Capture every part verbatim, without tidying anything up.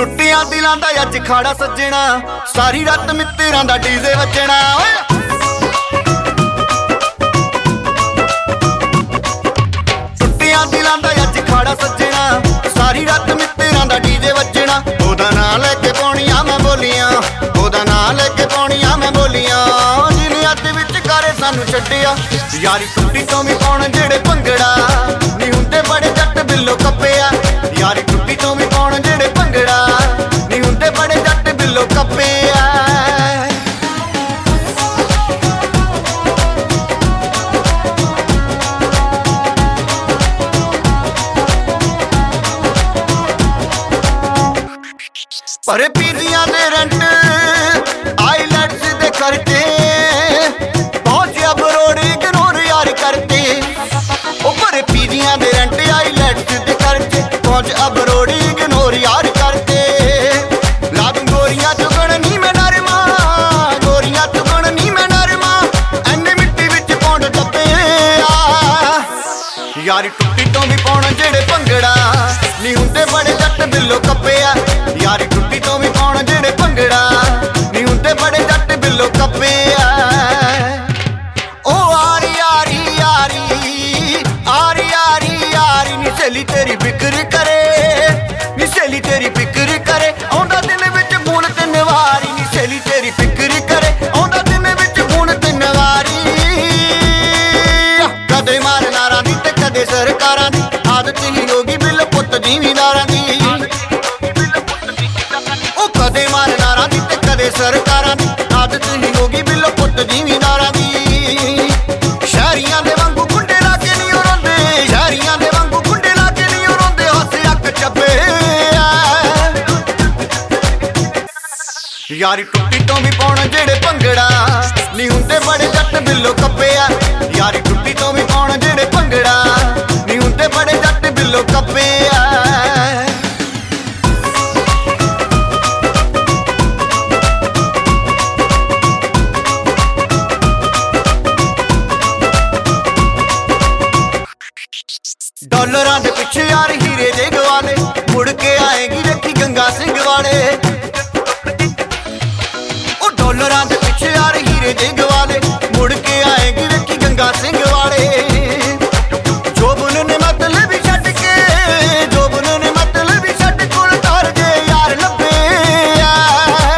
ਟੁੱਟਿਆਂ ਦਿਲਾਂ ਦਾ ਅੱਜ ਖਾੜਾ ਸੱਜਣਾ, ਸਾਰੀ ਰਾਤ ਮਿੱਤਰਾਂ ਦਾ ਡੀਜ਼ੇ ਵੱਜਣਾ। ਟੁੱਟਿਆਂ ਦਿਲਾਂ ਦਾ ਅੱਜ ਖਾੜਾ ਸੱਜਣਾ, ਸਾਰੀ ਰਾਤ ਮਿੱਤਰਾਂ ਦਾ ਡੀਜ਼ੇ ਵੱਜਣਾ। ਉਹਦਾ ਨਾਂ ਲੈ ਕੇ ਪਾਉਣੀਆਂ ਮੈਂ ਬੋਲੀਆਂ, ਉਹਦਾ ਨਾਂ ਲੈ ਕੇ ਪਾਉਣੀਆਂ ਮੈਂ ਬੋਲੀਆਂ। ਜਿਹਨੇ ਅੱਧ ਵਿੱਚ ਕਾਰੇ ਸਾਨੂੰ ਛੱਡਿਆ, ਯਾਰੀ ਟੁੱਟੀ ਤੋਂ ਵੀ ਪਾਉਣ ਜਿਹੜੇ ਭੰਗੜਾ। ਨੀ ਹੁੰਦੇ ਬੜੇ ਜੱਟ ਬਿੱਲੋ ਕੱਪਿਆ, ਯਾਰੀ ਟੁੱਟੀ ਤੋਂ ਵੀ ਪਾਉਣ ਜਿਹੜੇ ਭੰਗੜਾ। ਨੀ ਹੁੰਦੇ ਬੜੇ ਜੱਟ ਬਿੱਲੋ ਕੱਪਿਆ। ਭਰੇ ਪੀਜ਼ੀਆਂ ਦੇ ਰੈਂਟ, ਆਈਲੈਟਸ ਦੇ ਖਰਚੇ, ਪਹੁੰਚਿਆ ਬਰੋੜ ਇਗਨੋਰ ਯਾਰ ਕਰਤੇ। ਉਹ ਭਰੇ ਪੀਜ਼ੀਆਂ ਦੇ ਰੈਂਟ, ਆਈਲੈਟਸ ਦੇ ਖਰਚੇ, ਪਹੁੰਚ ਅਬਰੋੜ ਇਗਨੋਰ ਯਾਰ ਕਰਤੇ। ਲਾ ਦੂੰ ਗੋਰੀਆਂ ਚੁਗਣ ਨੀ ਮੈਂ ਨਰਮਾ, ਗੋਰੀਆਂ ਚੁਗਣ ਨੀ ਮੈਂ ਨਰਮਾ। ਐਨੇ ਮਿੱਟੀ ਵਿੱਚ ਪੌਂਡ ਟੱਪੇ ਆ, ਯਾਰੀ ਟੁੱਟੀ ਤੋਂ ਵੀ ਪਾਉਣ ਜਿਹੜੇ ਭੰਗੜਾ। ਨੀ ਹੁੰਦੇ ਬੜੇ ਜੱਟ ਬਿੱਲੋ ਕੱਪਿਆ, ਯਾਰੀ ਟੁੱਟੀ ਤੋਂ ਵੀ ਪਾਉਣ ਜਿਹੜੇ ਭੰਗੜਾ। ਨੀ ਹੁੰਦੇ ਬੜੇ ਜੱਟ ਬਿੱਲੋ ਕੱਪਿਆ। ਉਹ ਆਰੀ ਆਰੀ ਯਾਰੀ, ਆਰੀ ਆਰੀ ਯਾਰੀ। ਨੀ ਸਹੇਲੀ ਤੇਰੀ ਫਿਕਰ ਕਰੇ, ਨੀ ਸਹੇਲੀ ਤੇਰੀ ਫਿਕਰ ਕਰੇ। ਆਉਂਦਾ ਦਿਨ ਵਿੱਚ ਫੋਨ ਤਿੰਨ ਵਾਰੀ, ਨੀ ਸਹੇਲੀ ਤੇਰੀ ਫਿਕਰ ਕਰੇ। ਆਉਂਦਾ ਦਿਨ ਵਿੱਚ ਫੋਨ ਤਿੰਨ ਵਾਰੀ। ਕਦੇ ਮਾਰ ਨਾਰਾਂ ਦੀ ਤੇ ਕਦੇ ਸਰਕਾਰਾਂ ਦੀ, ਆਦਤ ਹੀ ਹੋ ਗਈ ਬਿੱਲ ਪੁੱਤ ਜ਼ਿਮੀਂਦਾਰਾਂ ਦੀ। ਉਹ ਕਦੇ ਮਾਰ ਨਾਰਾਂ ਦੀ ਤੇ ਕਦੇ ਸਰਕਾਰਾਂ ਦੀ, ਆਦਤ ਹੀ ਹੋ ਗਈ ਬਿੱਲ ਪੁੱਤ ਜ਼ਿਮੀਂਦਾਰਾਂ ਦੀ। ਸ਼ਹਿਰੀਆਂ ਦੇ ਵਾਂਗੂ ਗੁੰਡੇ ਲਾ ਕੇ ਨਹੀਂ ਰੋਂਦੇ, ਸ਼ਹਿਰੀਆਂ ਦੇ ਵਾਂਗੂ ਗੁੰਡੇ ਲਾ ਕੇ ਨਹੀਂ ਰੋਂਦੇ। ਹੱਸ ਅੱਖ ਚੱਬੇ ਯਾਰੀ ਟੁੱਟੀ ਤੋਂ ਵੀ ਪਾਉਣ ਜਿਹੜੇ ਭੰਗੜਾ। ਨੀ ਹੁੰਦੇ ਬੜੇ ਜੱਟ ਬਿੱਲੋ ਕੱਪਿਆ, ਯਾਰੀ ਟੁੱਟੀ ਤੋਂ ਵੀ ਪਾਉਣ ਜਿਹੜੇ ਭੰਗੜਾ। ਨੀ ਹੁੰਦੇ ਬੜੇ ਜੱਟ ਬਿੱਲੋ ਕੱਪਿਆ। ਡਾਲਰਾਂ ਦੇ ਪਿੱਛੇ ਯਾਰ ਹੀਰੇ ਦੇ ਗਵਾਲੇ, ਮੁੜ ਕੇ ਆਏਗੀ ਵੇਖੀ ਗੰਗਾ ਸਿੰਘ ਵਾਲੇ। ਉਹ ਡਾਲਰਾਂ ਦੇ ਪਿੱਛੇ ਯਾਰ ਹੀਰੇ ਦੇ ਗਵਾਲੇ, ਮੁੜ ਕੇ ਆਏਗੀ ਵੇਖੀ ਗੰਗਾ ਸਿੰਘ ਵਾਲੇ। ਜੋਬਨ ਨੇ ਮਤਲਬ ਵੀ ਛੱਡ ਕੇ, ਜੋਬਨ ਨੇ ਮਤਲਬ ਵੀ ਛੱਡ ਕੋਲ ਤਾਰ ਜੇ ਯਾਰ ਲੱਭੇ ਆ।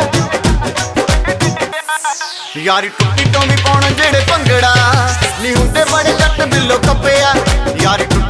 ਯਾਰੀ ਟੁੱਟੀ ਤੋਂ ਵੀ ਪਾਉਣ ਜਿਹੜੇ ਭੰਗੜਾ। ਨੀ ਹੁੰਦੇ ਬੜੇ ਜੱਟ ਬਿੱਲੋ ਕੱਪਿਆ, ਯਾਰੀ